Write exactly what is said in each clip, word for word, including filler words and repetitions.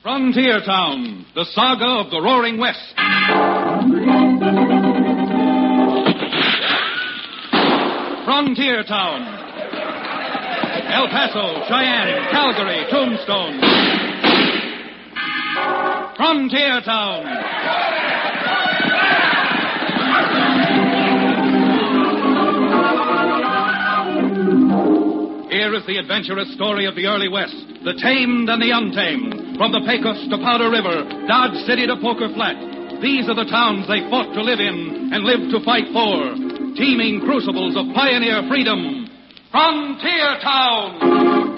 Frontier Town, the saga of the Roaring West. Frontier Town. El Paso, Cheyenne, Calgary, Tombstone. Frontier Town. Here is the adventurous story of the early West, the tamed and the untamed. From the Pecos to Powder River, Dodge City to Poker Flat. These are the towns they fought to live in and lived to fight for. Teeming crucibles of pioneer freedom. Frontier Town!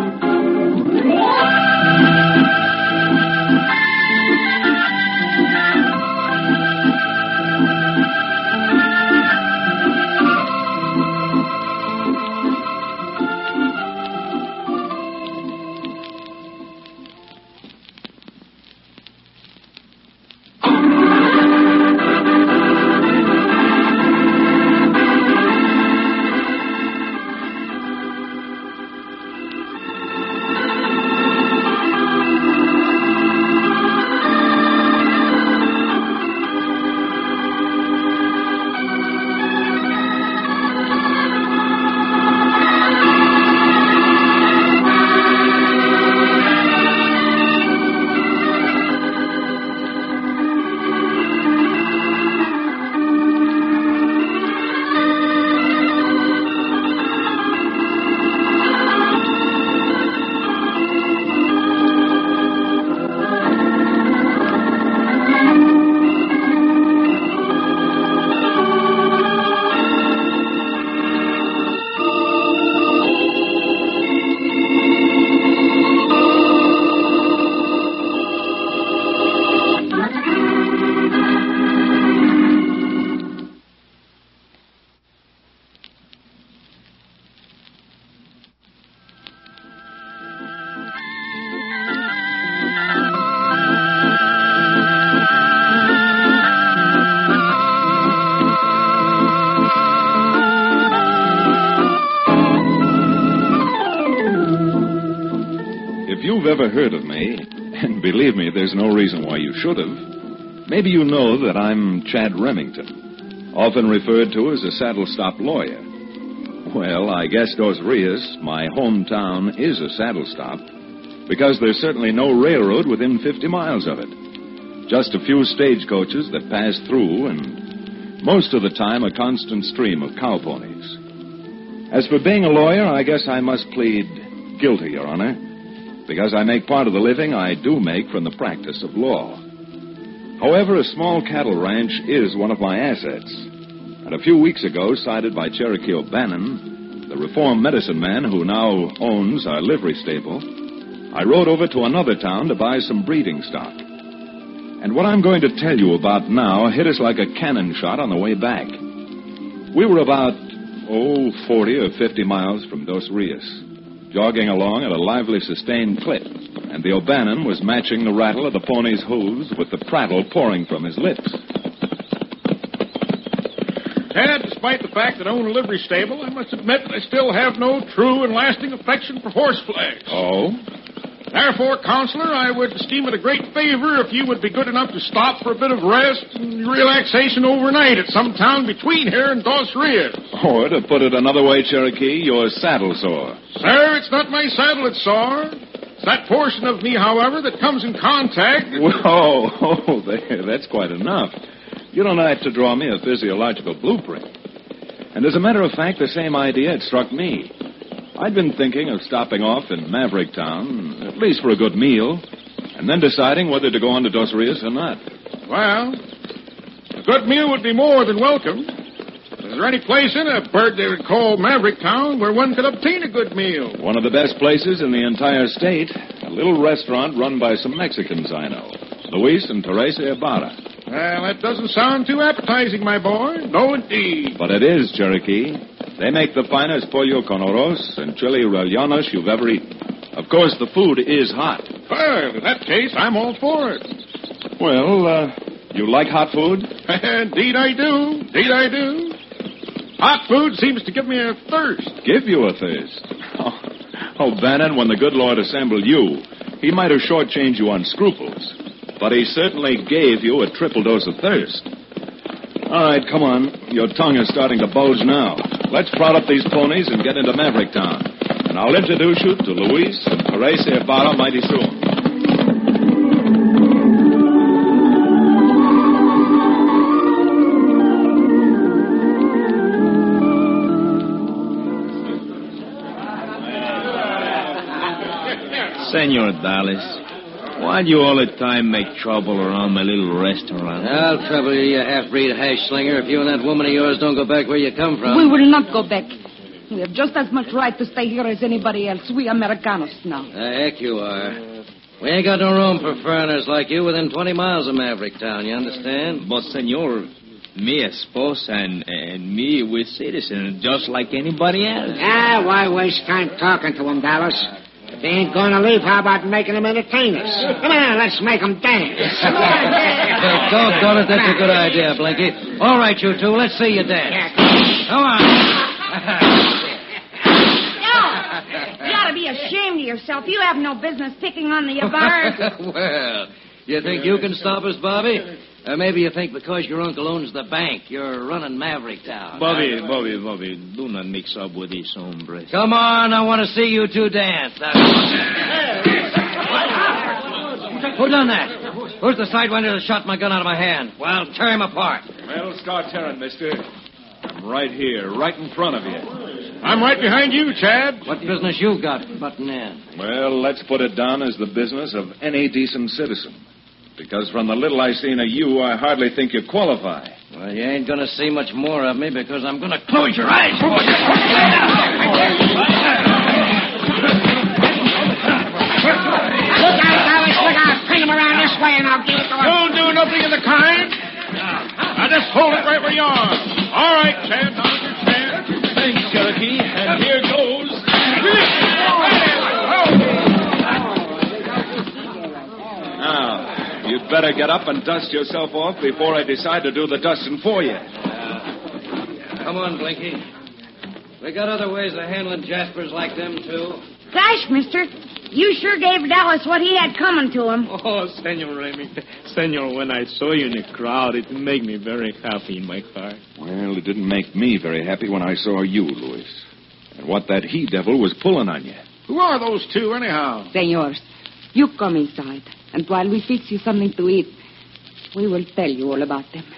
If you've ever heard of me, and believe me, there's no reason why you should have, maybe you know that I'm Chad Remington, often referred to as a saddle-stop lawyer. Well, I guess Dos Rios, my hometown, is a saddle-stop, because there's certainly no railroad within fifty miles of it. Just a few stagecoaches that pass through, and most of the time a constant stream of cow-ponies. As for being a lawyer, I guess I must plead guilty, Your Honor, because I make part of the living I do make from the practice of law. However, a small cattle ranch is one of my assets. And a few weeks ago, cited by Cherokee O'Bannon, the reformed medicine man who now owns our livery stable, I rode over to another town to buy some breeding stock. And what I'm going to tell you about now hit us like a cannon shot on the way back. We were about, oh, forty or fifty miles from Dos Rios, jogging along at a lively, sustained clip, and the O'Bannon was matching the rattle of the pony's hooves with the prattle pouring from his lips. Ted, despite the fact that I own a livery stable, I must admit I still have no true and lasting affection for horseflesh. Oh? Therefore, Counselor, I would esteem it a great favor if you would be good enough to stop for a bit of rest and relaxation overnight at some town between here and Dos Rios. Or, to put it another way, Cherokee, you're saddle sore. Sir, it's not my saddle that's sore. It's that portion of me, however, that comes in contact... Whoa, oh, there, that's quite enough. You don't have to draw me a physiological blueprint. And as a matter of fact, the same idea had struck me. I'd been thinking of stopping off in Maverick Town, at least for a good meal, and then deciding whether to go on to Dos Rios or not. Well, a good meal would be more than welcome. Is there any place in a bird they would call Maverick Town where one could obtain a good meal? One of the best places in the entire state. A little restaurant run by some Mexicans I know. Luis and Teresa Ibarra. Well, that doesn't sound too appetizing, my boy. No, indeed. But it is, Cherokee. They make the finest pollo con arroz and chili rellenos you've ever eaten. Of course, the food is hot. Well, in that case, I'm all for it. Well, uh, you like hot food? Indeed I do. Indeed I do. Hot food seems to give me a thirst. Give you a thirst? Oh, oh, Bannon, when the good Lord assembled you, He might have shortchanged you on scruples, but he certainly gave you a triple dose of thirst. All right, come on. Your tongue is starting to bulge now. Let's prod up these ponies and get into Maverick Town. And I'll introduce you to Luis and Teresa Ibarra mighty soon. Senor Dallas, why do you all the time make trouble around my little restaurant? I'll trouble you, you half-breed hash slinger, if you and that woman of yours don't go back where you come from. We will not go back. We have just as much right to stay here as anybody else. We Americanos now. The heck you are. We ain't got no room for foreigners like you within twenty miles of Maverick Town, you understand? But, senor, me esposa and, and me, we're citizens just like anybody else. Ah, why waste time talking to them, Dallas? If they ain't going to leave, how about making them entertain us? Come on, let's make them dance. Well, doggone it, that's a good idea, Blinky. All right, you two, let's see you dance. Come on. You ought to be ashamed of yourself. You have no business picking on the Ibarra. Well, you think you can stop us, Bobby? Or maybe you think because your uncle owns the bank, you're running Maverick Town. Bobby, huh? Bobby, Bobby, do not mix up with these hombres. Come on, I want to see you two dance. Who done that? Who's the sidewinder that shot my gun out of my hand? Well, tear him apart. Well, start tearing, mister. I'm right here, right in front of you. I'm right behind you, Chad. What business you got butting in? Well, let's put it down as the business of any decent citizen. Because from the little I seen of you, I hardly think you qualify. Well, you ain't going to see much more of me because I'm going to close your eyes for you. Look out, Dallas, look out. Bring him around this way and I'll give it to him. Don't do nothing of the kind. Now, just hold it right where you are. All right, Chad, now's your chance. Thanks, Cherokee, and here goes. Now, you'd better get up and dust yourself off before I decide to do the dusting for you. Come on, Blinky. We got other ways of handling Jaspers like them, too. Gosh, mister, you sure gave Dallas what he had coming to him. Oh, Senor Remy, Senor, when I saw you in the crowd, it made me very happy in my heart. Well, it didn't make me very happy when I saw you, Luis. And what that he-devil was pulling on you. Who are those two, anyhow? Senors, you come inside, and while we fix you something to eat, we will tell you all about them.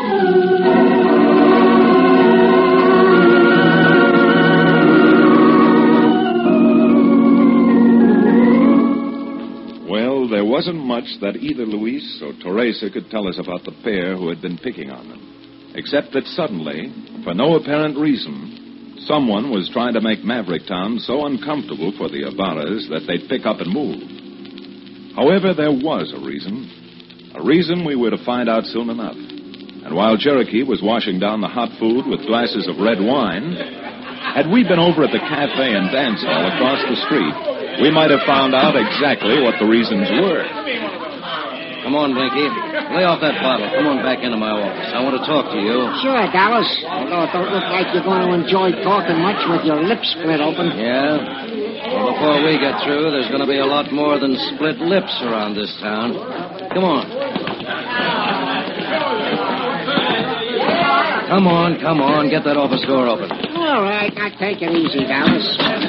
Well, there wasn't much that either Luis or Teresa could tell us about the pair who had been picking on them, except that suddenly, for no apparent reason, someone was trying to make Maverick Town so uncomfortable for the Ibarras that they'd pick up and move. However, there was a reason, a reason we were to find out soon enough. And while Cherokee was washing down the hot food with glasses of red wine, had we been over at the cafe and dance hall across the street, we might have found out exactly what the reasons were. Come on, Blinky. Lay off that bottle. Come on back into my office. I want to talk to you. Sure, Dallas. Although it don't look like you're going to enjoy talking much with your lips split open. Yeah? Well, before we get through, there's going to be a lot more than split lips around this town. Come on. Come on, come on. Get that office door open. All right, now take it easy, Dallas.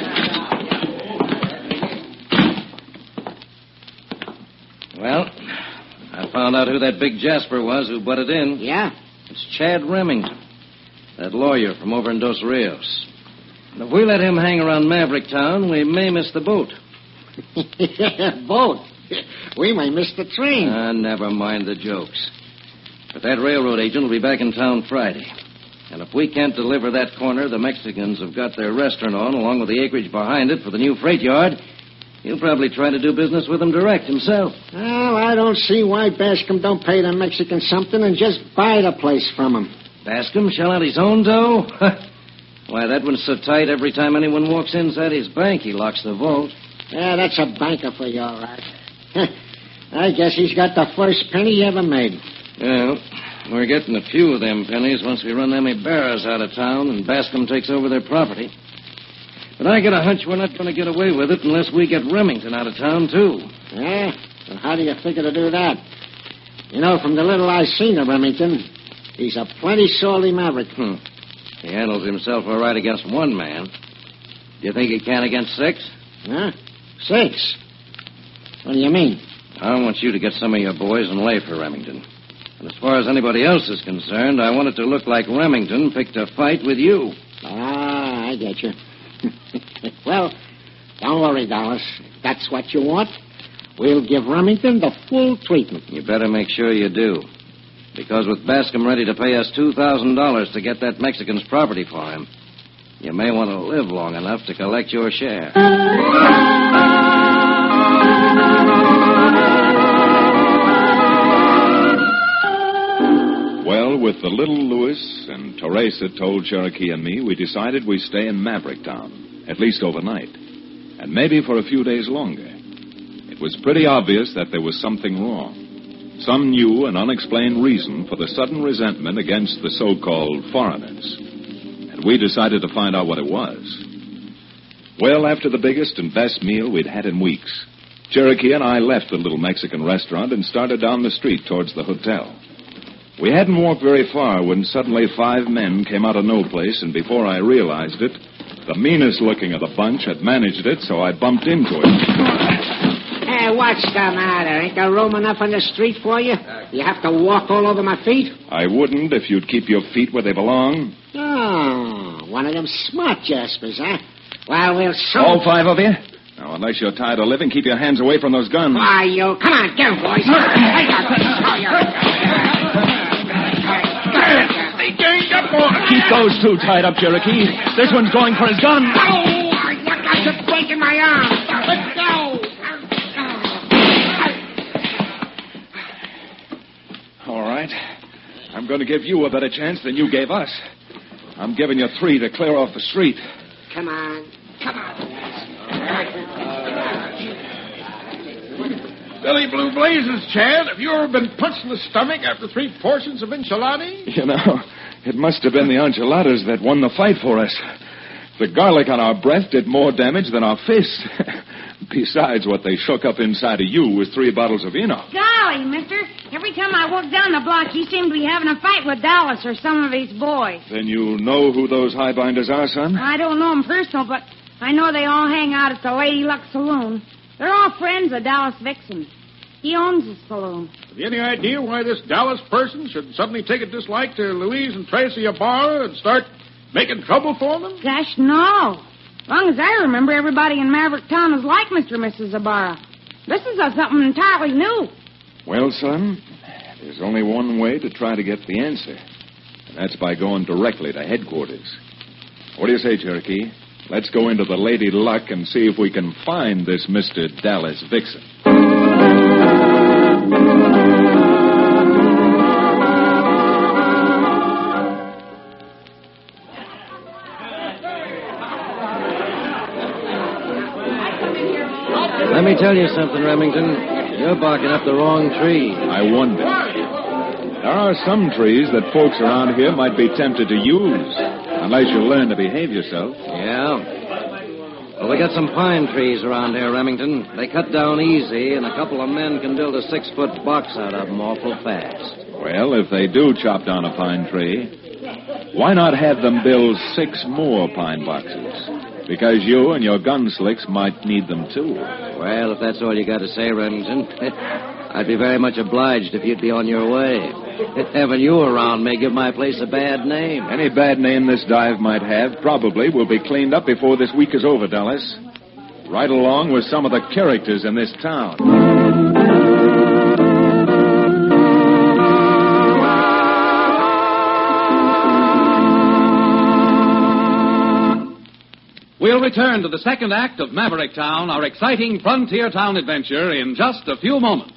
Well, I found out who that big Jasper was who butted in. Yeah? It's Chad Remington, that lawyer from over in Dos Rios. And if we let him hang around Maverick Town, we may miss the boat. Boat? We may miss the train. Ah, never mind the jokes. But that railroad agent will be back in town Friday. And if we can't deliver that corner the Mexicans have got their restaurant on, along with the acreage behind it for the new freight yard, he'll probably try to do business with them direct himself. Well, I don't see why Bascom don't pay the Mexicans something and just buy the place from them. Bascom shell out his own dough? Why, that one's so tight every time anyone walks inside his bank, he locks the vault. Yeah, that's a banker for you, all right. I guess he's got the first penny he ever made. Well, we're getting a few of them pennies once we run them Ibarras out of town and Bascom takes over their property. But I get a hunch we're not going to get away with it unless we get Remington out of town, too. Yeah? Well, how do you figure to do that? You know, from the little I've seen of Remington, he's a plenty salty maverick. Hmm. He handles himself all right against one man. Do you think he can against six? Huh? Six? What do you mean? I want you to get some of your boys and lay for Remington. And as far as anybody else is concerned, I want it to look like Remington picked a fight with you. Ah, I get you. Well, don't worry, Dallas. If that's what you want, we'll give Remington the full treatment. You better make sure you do. Because with Bascom ready to pay us two thousand dollars to get that Mexican's property for him, you may want to live long enough to collect your share. Well, with the little Louis and Teresa told Cherokee and me, we decided we'd stay in Maverick Town, at least overnight, and maybe for a few days longer. It was pretty obvious that there was something wrong, some new and unexplained reason for the sudden resentment against the so-called foreigners, and we decided to find out what it was. Well, after the biggest and best meal we'd had in weeks, Cherokee and I left the little Mexican restaurant and started down the street towards the hotel. We hadn't walked very far when suddenly five men came out of no place, and before I realized it, the meanest looking of the bunch had managed it, so I bumped into him. Hey, what's the matter? Ain't there room enough on the street for you? You have to walk all over my feet? I wouldn't if you'd keep your feet where they belong. Oh, one of them smart jaspers, huh? Well, we'll soon... All five of you? Now, unless you're tired of living, keep your hands away from those guns. Why, you... Come on, get him, boys. Keep those two tied up, Cherokee. This one's going for his gun. Oh, you guys are breaking my arm. Let's go. All right. I'm going to give you a better chance than you gave us. I'm giving you three to clear off the street. Come on. Come on. Billy Blue Blazes, Chad, have you ever been punched in the stomach after three portions of enchilada? You know, it must have been the enchiladas that won the fight for us. The garlic on our breath did more damage than our fists. Besides, what they shook up inside of you was three bottles of Eno. Golly, mister. Every time I walk down the block, you seem to be having a fight with Dallas or some of his boys. Then you know who those highbinders are, son? I don't know them personal, but I know they all hang out at the Lady Luck Saloon. They're all friends of Dallas Vixen. He owns the saloon. Have you any idea why this Dallas person should suddenly take a dislike to Louise and Tracy Ibarra and start making trouble for them? Gosh, no. As long as I remember, everybody in Maverick Town is like Mister and Missus Ibarra. This is uh, something entirely new. Well, son, there's only one way to try to get the answer, and that's by going directly to headquarters. What do you say, Cherokee? Let's go into the Lady Luck and see if we can find this Mister Dallas Vixen. Let me tell you something, Remington. You're barking up the wrong tree. I wonder. There are some trees that folks around here might be tempted to use, unless you learn to behave yourself. Yeah. Well, we got some pine trees around here, Remington. They cut down easy, and a couple of men can build a six-foot box out of them awful fast. Well, if they do chop down a pine tree, why not have them build six more pine boxes? Because you and your gunslicks might need them, too. Well, if that's all you got to say, Remington, I'd be very much obliged if you'd be on your way. Having you around may give my place a bad name. Any bad name this dive might have probably will be cleaned up before this week is over, Dallas. Right along with some of the characters in this town. We'll return to the second act of Maverick Town, our exciting frontier town adventure, in just a few moments.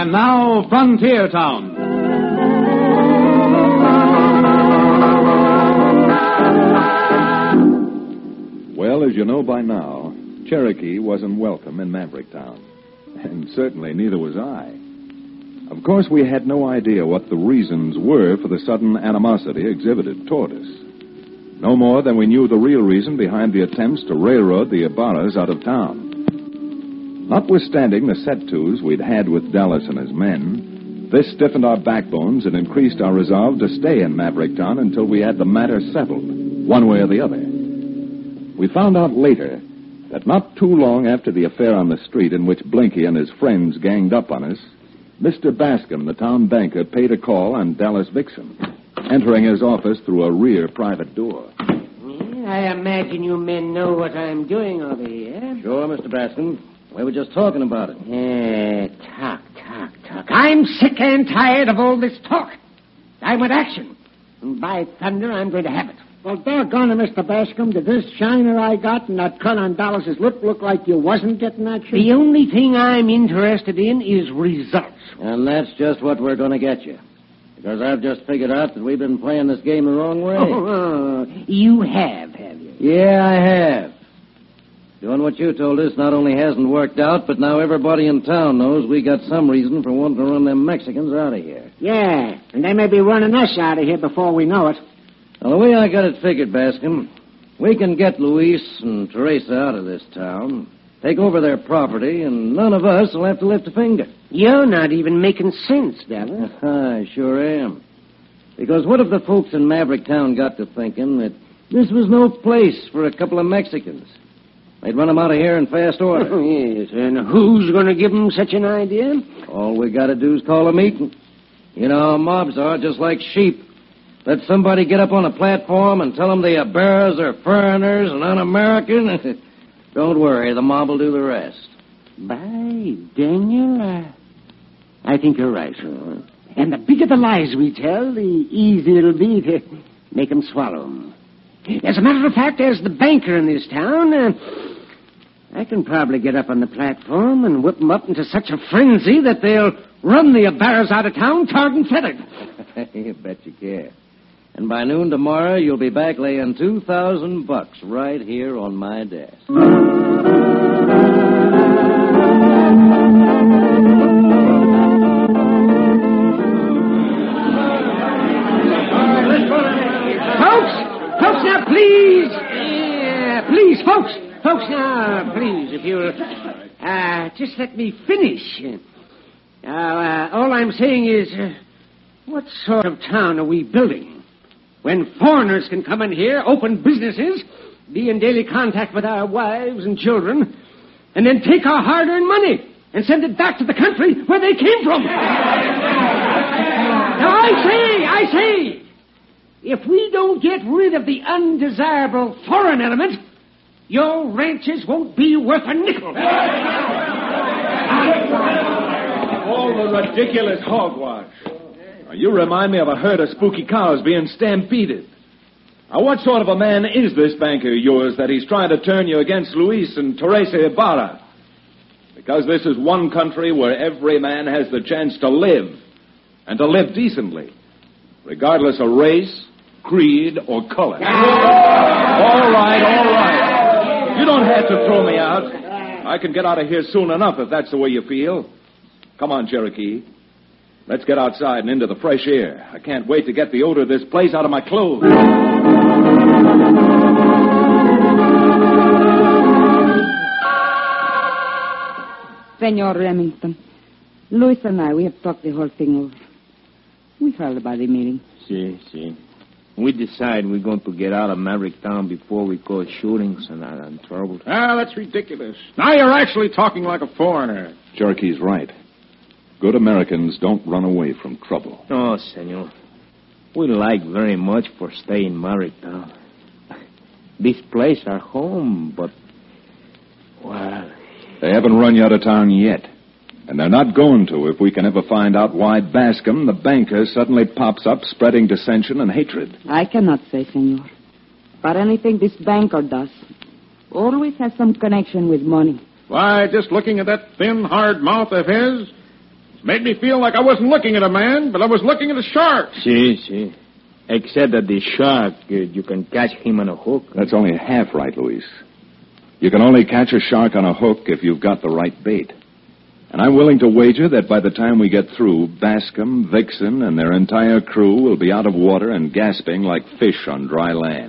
And now, Frontier Town. Well, as you know by now, Cherokee wasn't welcome in Maverick Town. And certainly neither was I. Of course, we had no idea what the reasons were for the sudden animosity exhibited toward us. No more than we knew the real reason behind the attempts to railroad the Ibarras out of town. Notwithstanding the set-tos we'd had with Dallas and his men, this stiffened our backbones and increased our resolve to stay in Maverick Town until we had the matter settled, one way or the other. We found out later that not too long after the affair on the street in which Blinky and his friends ganged up on us, Mister Bascom, the town banker, paid a call on Dallas Vixen, entering his office through a rear private door. I imagine you men know what I'm doing over here. Sure, Mister Bascom. We were just talking about it. Yeah, talk, talk, talk. I'm sick and tired of all this talk. I want action. And by thunder, I'm going to have it. Well, doggone it, Mister Bascom. Did this shiner I got and that cut on Dallas's lip look like you wasn't getting action? The only thing I'm interested in is results. And that's just what we're going to get you. Because I've just figured out that we've been playing this game the wrong way. Oh, you have, have you? Yeah, I have. Doing what you told us not only hasn't worked out, but now everybody in town knows we got some reason for wanting to run them Mexicans out of here. Yeah, and they may be running us out of here before we know it. Well, the way I got it figured, Bascom, we can get Luis and Teresa out of this town, take over their property, and none of us will have to lift a finger. You're not even making sense, Dallas. I sure am. Because what if the folks in Maverick Town got to thinking that this was no place for a couple of Mexicans? They'd run them out of here in fast order. Oh, yes, and who's going to give them such an idea? All we got to do is call a meeting. You know how mobs are, just like sheep. Let somebody get up on a platform and tell them the Ibarras are foreigners and un-American. Don't worry, the mob will do the rest. By Daniel, uh, I think you're right. Sir. And the bigger the lies we tell, the easier it'll be to make them swallow them. As a matter of fact, as the banker in this town, uh, I can probably get up on the platform and whip them up into such a frenzy that they'll run the Ibarras out of town tarred and feathered. You bet you can. And by noon tomorrow, you'll be back laying two thousand bucks right here on my desk. Folks! Folks, now, please! Yeah, please, folks! Folks, now, please, if you'll uh, just let me finish. Uh, uh, all I'm saying is, uh, what sort of town are we building? When foreigners can come in here, open businesses, be in daily contact with our wives and children, and then take our hard-earned money and send it back to the country where they came from. Now, I say, I say, if we don't get rid of the undesirable foreign element, your ranches won't be worth a nickel. All the ridiculous hogwash. You remind me of a herd of spooky cows being stampeded. Now, what sort of a man is this banker of yours that he's trying to turn you against Luis and Teresa Ibarra? Because this is one country where every man has the chance to live, and to live decently, regardless of race, creed, or color. All right, all right. You don't have to throw me out. I can get out of here soon enough if that's the way you feel. Come on, Cherokee. Let's get outside and into the fresh air. I can't wait to get the odor of this place out of my clothes. Senor Remington, Luis and I, we have talked the whole thing over. We held a body meeting. See, see. We decide we're going to get out of Maverick Town before we cause shootings and, and trouble. Ah, that's ridiculous. Now you're actually talking like a foreigner. Cherokee's right. Good Americans don't run away from trouble. Oh, senor. We like very much for staying in Maverick Town. This place our home, but, well... They haven't run you out of town yet. And they're not going to if we can ever find out why Bascom, the banker, suddenly pops up spreading dissension and hatred. I cannot say, senor. But anything this banker does always has some connection with money. Why, just looking at that thin, hard mouth of his, it's Made me feel like I wasn't looking at a man, but I was looking at a shark. See, see. Except that the shark, uh, you can catch him on a hook. That's only half right, Luis. You can only catch a shark on a hook if you've got the right bait. And I'm willing to wager that by the time we get through, Bascom, Vixen, and their entire crew will be out of water and gasping like fish on dry land.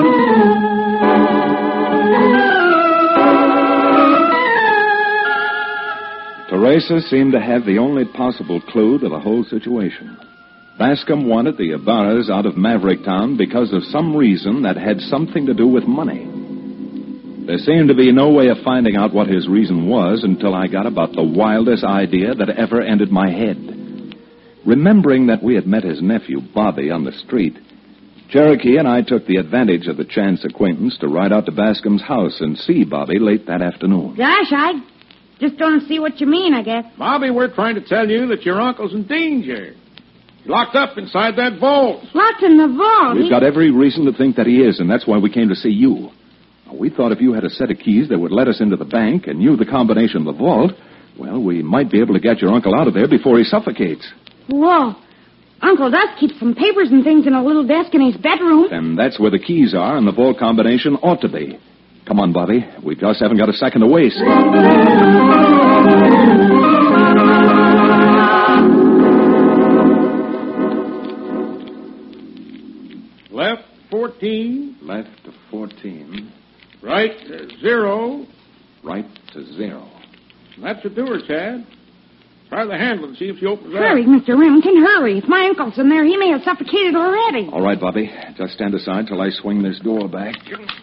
Teresa seemed to have the only possible clue to the whole situation. Bascom wanted the Ibarras out of Maverick Town because of some reason that had something to do with money. There seemed to be no way of finding out what his reason was until I got about the wildest idea that ever entered my head. Remembering that we had met his nephew, Bobby, on the street, Cherokee and I took the advantage of the chance acquaintance to ride out to Bascom's house and see Bobby late that afternoon. Gosh, I just don't see what you mean, I guess. Bobby, we're trying to tell you that your uncle's in danger. He's locked up inside that vault. Locked in the vault? We've He- got every reason to think that he is, and that's why we came to see you. We thought if you had a set of keys that would let us into the bank and knew the combination of the vault, well, we might be able to get your uncle out of there before he suffocates. Whoa. Uncle does keep some papers and things in a little desk in his bedroom. And that's where the keys are, and the vault combination ought to be. Come on, Bobby. We just haven't got a second to waste. Left fourteen. Left to fourteen. Right to zero. Right to zero. That's the door, Chad. Try the handle and see if she opens up. Hurry, Mister Remington, hurry. If my uncle's in there, he may have suffocated already. All right, Bobby. Just stand aside till I swing this door back.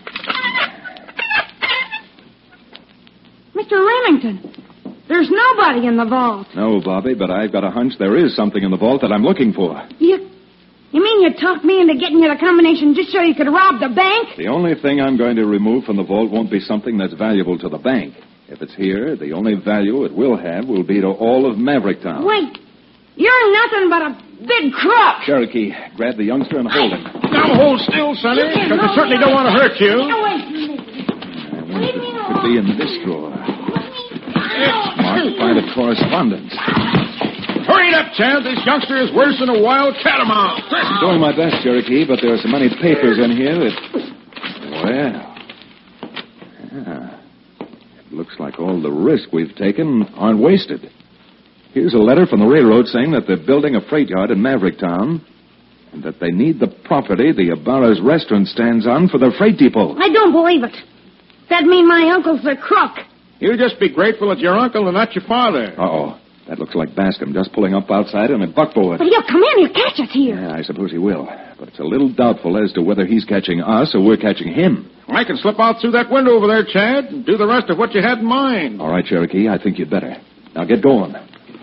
Mister Remington, there's nobody in the vault. No, Bobby, but I've got a hunch there is something in the vault that I'm looking for. You, you mean you talked me into getting you the combination just so you could rob the bank? The only thing I'm going to remove from the vault won't be something that's valuable to the bank. If it's here, the only value it will have will be to all of Maverick Town. Wait, you're nothing but a big crook. Cherokee, grab the youngster and hold him. Now hold still, Sonny, because I certainly don't want to hurt you. Now, wait a minute. I wonder if it could be in this drawer. Marked by the correspondence. Hurry it up, Chad. This youngster is worse than a wild catamount. I'm doing my best, Cherokee, but there are so many papers in here that... Well... Yeah. It looks like all the risk we've taken aren't wasted. Here's a letter from the railroad saying that they're building a freight yard in Maverick Town and that they need the property the Ibarra's restaurant stands on for their freight depot. I don't believe it. That'd mean my uncle's a crook. You just be grateful it's your uncle and not your father. Uh-oh. That looks like Bascom just pulling up outside in a buckboard. But he'll come in. He'll catch us here. Yeah, I suppose he will. But it's a little doubtful as to whether he's catching us or we're catching him. I can slip out through that window over there, Chad, and do the rest of what you had in mind. All right, Cherokee, I think you'd better. Now get going.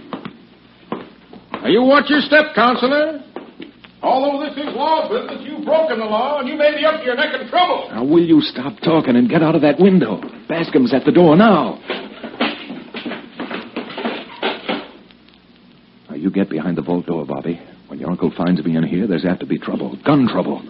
Now, you watch your step, Counselor. Although this is law business, you've broken the law, and you may be up to your neck in trouble. Now, will you stop talking and get out of that window? Bascom's at the door now. Now, you get behind the vault door, Bobby. When your uncle finds me in here, there's apt to be trouble. Gun trouble.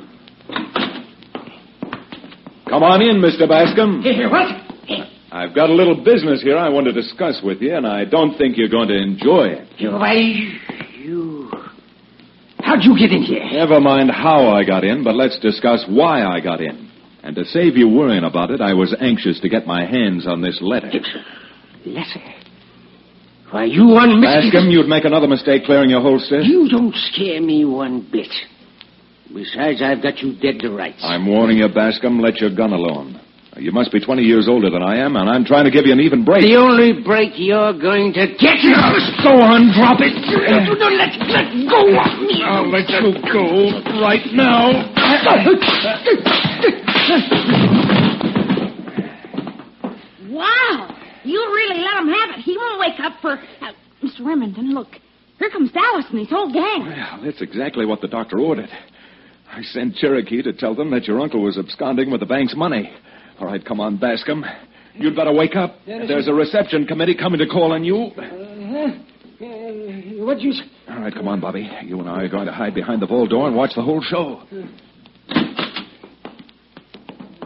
Come on in, Mister Bascom. Here, what? I've got a little business here I want to discuss with you, and I don't think you're going to enjoy it. You, why, you... How'd you get in here? Never mind how I got in, but let's discuss why I got in. And to save you worrying about it, I was anxious to get my hands on this letter. Letter? Why, you one... Bascom, you'd make another mistake clearing your holster. You don't scare me one bit. Besides, I've got you dead to rights. I'm warning you, Bascom, let your gun alone. You must be twenty years older than I am, and I'm trying to give you an even break. The only break you're going to get is... Go on, drop it. No, no, let, let go of me. I'll let you go right now. Wow. You really let him have it. He won't wake up for... Uh, Mister Remington, look. Here comes Dallas and his whole gang. Well, that's exactly what the doctor ordered. I sent Cherokee to tell them that your uncle was absconding with the bank's money. All right, come on, Bascom. You'd better wake up. There's a reception committee coming to call on you. Uh, uh, what'd you say? All right, come on, Bobby. You and I are going to hide behind the vault door and watch the whole show.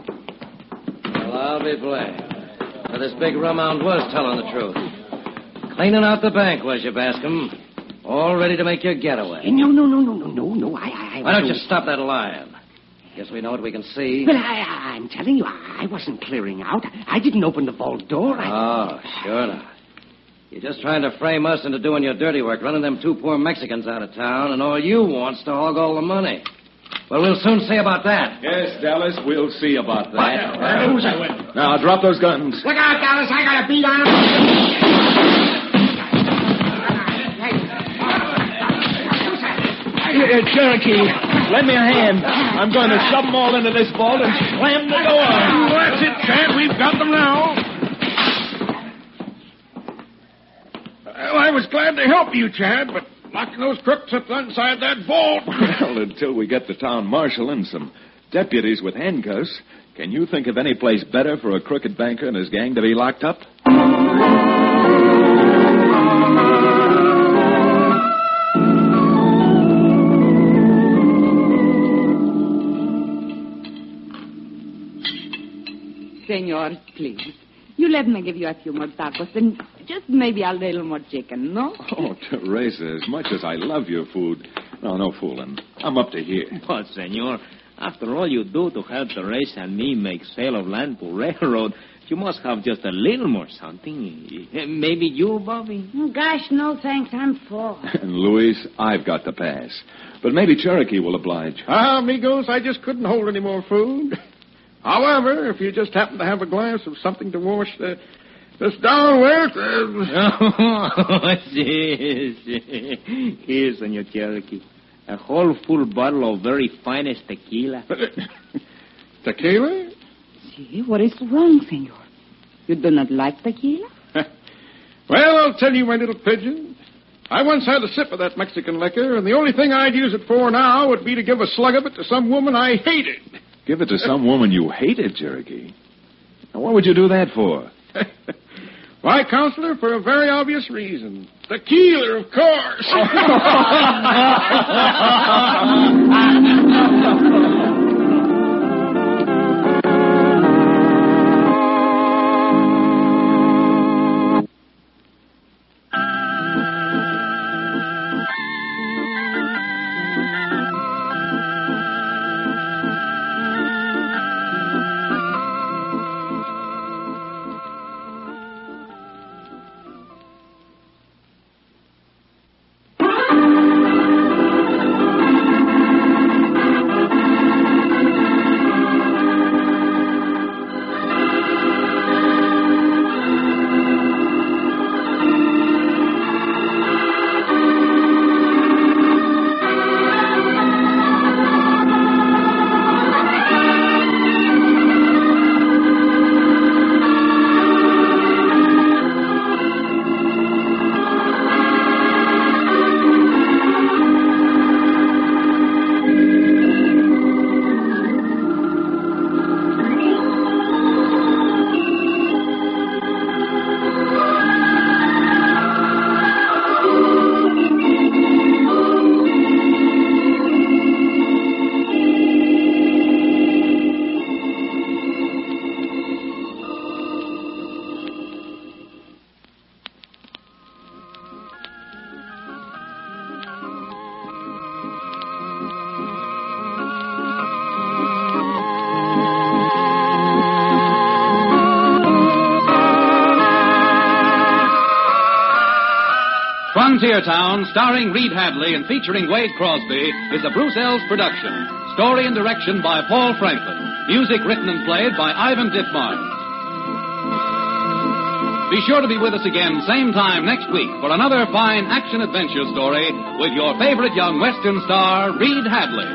Well, I'll be blamed. Now, this big rumhound was telling the truth. Cleaning out the bank, was you, Bascom? All ready to make your getaway. No, no, no, no, no, no, no. I, I. Why don't you stop that lying? Guess we know what we can see. But I, I'm telling you, I wasn't clearing out. I didn't open the vault door. I... Oh, sure not. You're just trying to frame us into doing your dirty work, running them two poor Mexicans out of town, and all you want's to hog all the money. Well, we'll soon see about that. Yes, Dallas, we'll see about that. Uh, who's that with? Now, drop those guns. Look out, Dallas. I got a beat on him. Here, Cherokee, lend me a hand. I'm going to shove them all into this vault and slam the door. That's it, Chad. We've got them now. Well, I was glad to help you, Chad, but locking those crooks up inside that vault. Well, until we get the town marshal and some deputies with handcuffs, can you think of any place better for a crooked banker and his gang to be locked up? Senor, please. You let me give you a few more tacos and just maybe a little more chicken, no? Oh, Teresa, as much as I love your food. No, no fooling. I'm up to here. But, senor, after all you do to help Teresa and me make sale of land to railroad, you must have just a little more something. Maybe you, Bobby? Oh, gosh, no thanks. I'm full. And, Luis, I've got the pass. But maybe Cherokee will oblige. Ah, amigos, I just couldn't hold any more food. However, if you just happen to have a glass of something to wash the, this down with... Uh... Oh, si, si. Here, Senor Cherokee. A whole full bottle of very finest tequila. Tequila? See, what is wrong, senor? You do not like tequila? Well, I'll tell you, my little pigeon. I once had a sip of that Mexican liquor, and the only thing I'd use it for now would be to give a slug of it to some woman I hated. Give it to some woman you hated, Cherokee. Now, what would you do that for? Why, Counselor, for a very obvious reason. Tequila, of course. Frontier Town, starring Reed Hadley and featuring Wade Crosby, is a Bruce Ells production. Story and direction by Paul Franklin. Music written and played by Ivan Ditmars. Be sure to be with us again, same time next week, for another fine action-adventure story with your favorite young Western star, Reed Hadley.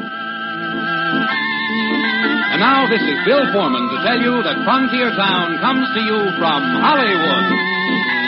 And now this is Bill Foreman to tell you that Frontier Town comes to you from Hollywood.